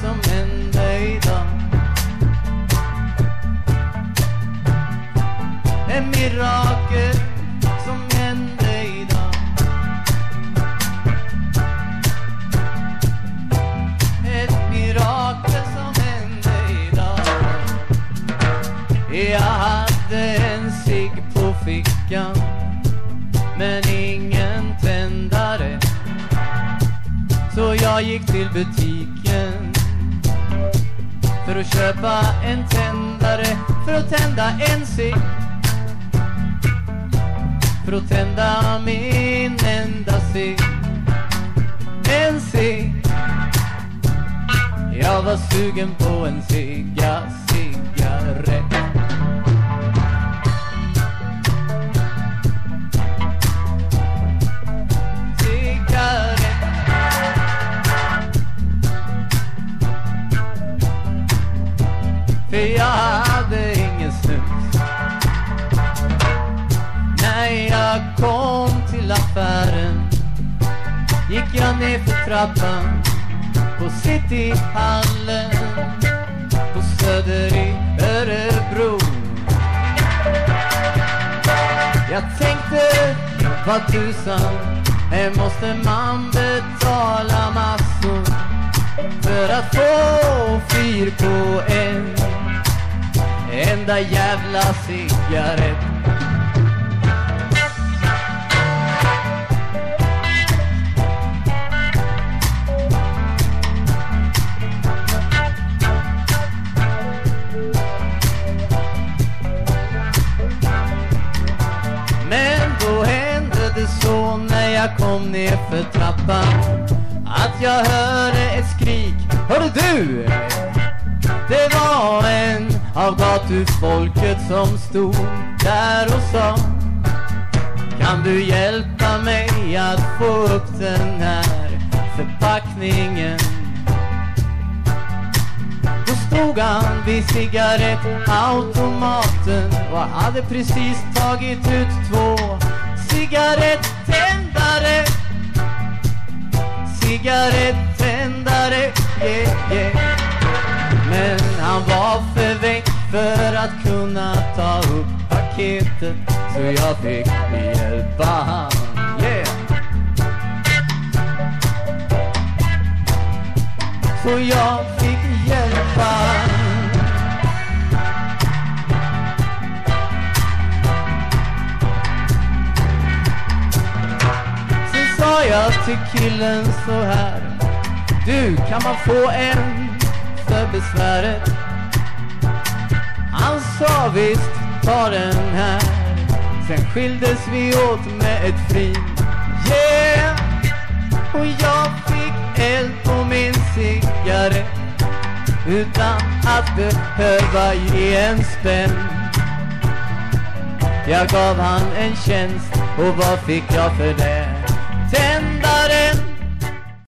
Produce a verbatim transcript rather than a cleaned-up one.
som hände idag. En mirakel som hände idag. Ett mirakel som hände idag. Jag hade en cigg på fickan, men ingen tändare. Så jag gick till butiken för att köpa en tändare, för att tända en cigg, för att tända min enda cigg. En cigg. Jag var sugen på en cigga, cigarett. För jag hade ingen snus när jag kom till affären. Gick jag ner för trappan på Cityhallen på Söder i Örebro. Jag tänkte, vad tusan, här måste man betala massor för att få fyr på en enda jävla cigarett. Men då hände det så när jag kom ner för trappan att jag hörde ett skrik. Hörde du? Det var en av gatufolket som stod där och sa: kan du hjälpa mig att få upp den här förpackningen? Då stod han vid cigarettautomaten och hade precis tagit ut två cigarettändare. Cigarettändare, yeah, yeah. Men han var för väck för att kunna ta upp paketet, så jag fick hjälpa han, yeah. Så jag fick hjälpa han. Sen sa jag till killen så här: du, kan man få en för besväret? Han sa visst, ta den här. Sen skildes vi åt med ett fri, yeah. Och jag fick eld på min cigarett utan att behöva ge en spänn. Jag gav han en tjänst, och vad fick jag för det? Tänd